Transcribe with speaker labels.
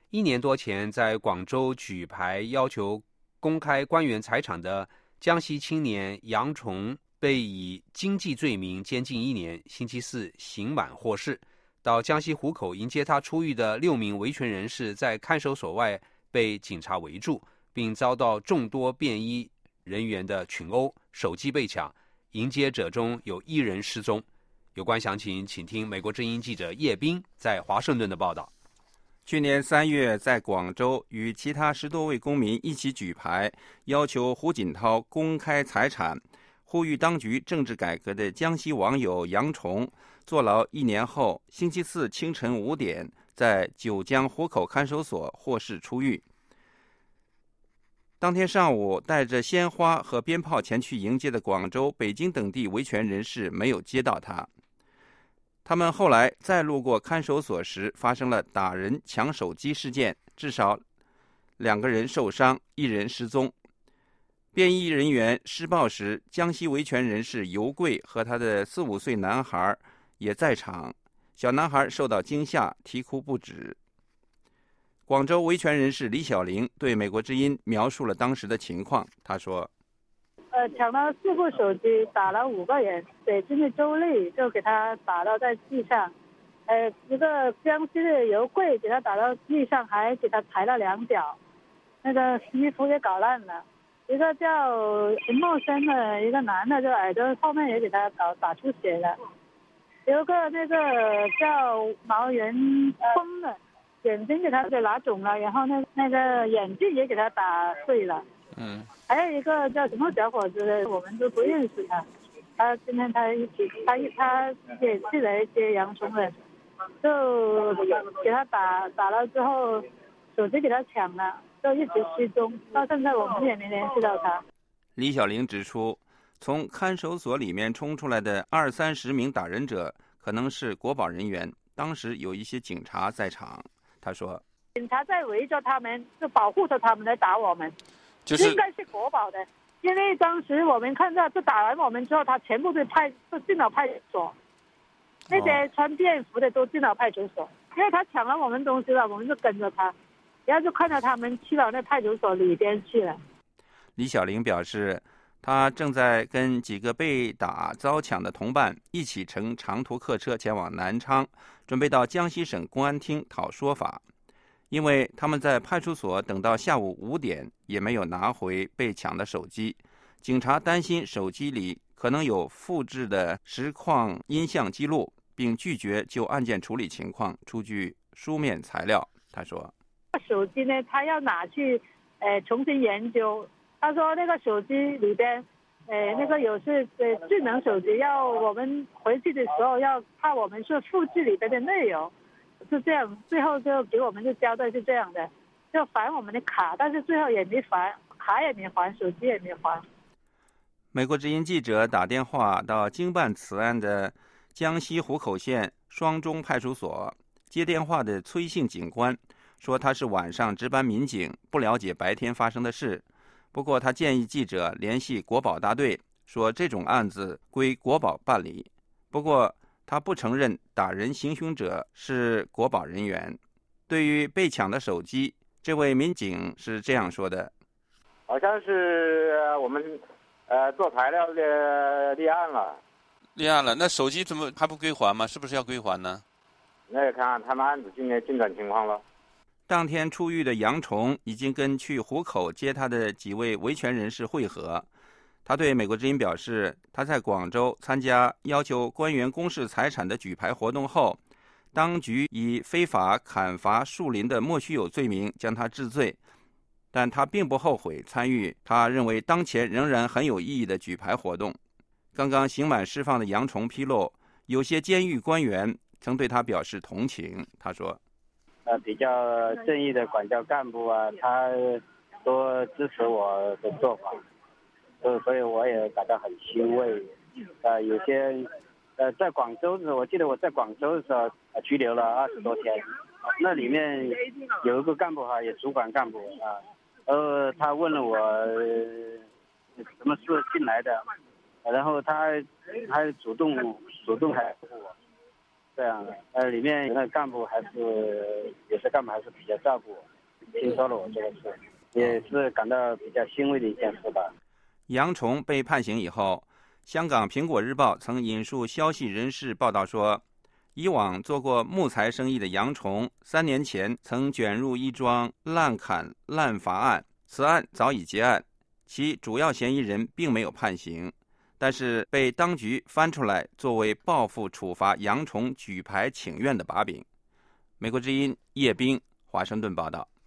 Speaker 1: 1年多前在广州举牌要求公开官员财产的江西青年杨崇被以经济罪名监禁1年，星期四刑满获释。到江西湖口迎接他出狱的6名维权人士在看守所外被警察围住，并遭到众多便衣人员的群殴，手机被抢，迎接者中有1人失踪。有关详情，请听美国之音记者叶斌在华盛顿的报道。
Speaker 2: 去年3月，在广州与其他10多位公民一起举牌，要求胡锦涛公开财产，呼吁当局政治改革的江西网友杨崇，坐牢1年后，星期四清晨5点，在九江湖口看守所获释出狱。当天上午，带着鲜花和鞭炮前去迎接的广州、北京等地维权人士没有接到他。他们后来再路过看守所时，发生了打人、抢手机事件，至少2个人受伤，1人失踪。便衣人员施暴时，江西维权人士尤贵和他的4、5岁男孩也在场，小男孩受到惊吓，啼哭不止。广州维权人士李小玲对美国之音描述了当时的情况，他说：
Speaker 3: 抢了4部手机，打了5个人，北京的周丽就给他打到在地上，一个江西的尤贵给他打到地上，还给他抬了2脚，那个衣服也搞烂了。一个叫秦茂生的一个男的，就耳朵后面也给他打出血了。有个那个叫毛元峰的，眼睛给他拿肿了，然后那个眼镜也给他打碎了。还有一个叫什么小伙子的，我们都不认识他。今天他也去来接杨崇的，就给他打了之后，手机给他抢了，就一直失踪，到现在我们也没联系到他。
Speaker 2: 李小玲指出，从看守所里面冲出来的20、30名打人者可能是国保人员，当时有一些警察在场。他说，
Speaker 3: 警察在围着他们，就保护着他们来打我们，应该是国保的，因为当时我们看到这打完我们之后，他全部都进了派出所，那些穿便服的都进了派出所，因为他抢了我们东西了，我们就跟着他，然后就看到他们去了那派出所里边去了。
Speaker 2: 李小玲表示，他正在跟几个被打遭抢的同伴一起乘长途客车前往南昌，准备到江西省公安厅讨说法。因为他们在派出所等到下午5点，也没有拿回被抢的手机，警察担心手机里可能有复制的实况音像记录，并拒绝就案件处理情况出具书面材料。他说，
Speaker 3: 手机呢，他要拿去重新研究。他说那个手机里边那个有是智能手机，要我们回去的时候要怕我们是复制里边的内容，是这样，最后就给我们就交代是这样的，就还我们的卡，但是最后也没还，卡也没还，手机也没还。
Speaker 2: 美国之音记者打电话到经办此案的江西湖口县双中派出所，接电话的崔姓警官说他是晚上值班民警，不了解白天发生的事。不过他建议记者联系国保大队，说这种案子归国保办理。不过他不承认打人行凶者是国保人员。对于被抢的手机，这位民警是这样说的：
Speaker 4: 好像是我们做材料的立案了，
Speaker 5: 那手机怎么还不归还吗？是不是要归还呢？
Speaker 4: 那也看他们案子进展情况了。
Speaker 2: 当天出狱的杨崇已经跟去湖口接他的几位维权人士会合。他对美国之音表示，他在广州参加要求官员公示财产的举牌活动后，当局以非法砍伐树林的莫须有罪名将他治罪，但他并不后悔参与他认为当前仍然很有意义的举牌活动。刚刚刑满释放的杨崇披露，有些监狱官员曾对他表示同情。他说，
Speaker 6: 比较正义的管教干部啊，他都支持我的做法，所以我也感到很欣慰。有些在广州的时候，我记得我在广州的时候拘留了20多天，那里面有一个干部也主管干部他问了我什么事进来的，然后他还主动还我， 这样，里面那干部有些干部还是比较照顾我，听说了我这个事，也是感到比较欣慰的一件事吧。
Speaker 2: 杨崇被判刑以后，香港苹果日报曾引述消息人士报道说，以往做过木材生意的杨崇3年前曾卷入一桩滥砍滥伐案，此案早已结案，其主要嫌疑人并没有判刑，但是被当局翻出来作为报复处罚杨崇举牌请愿的把柄。美国之音叶冰华盛顿报道。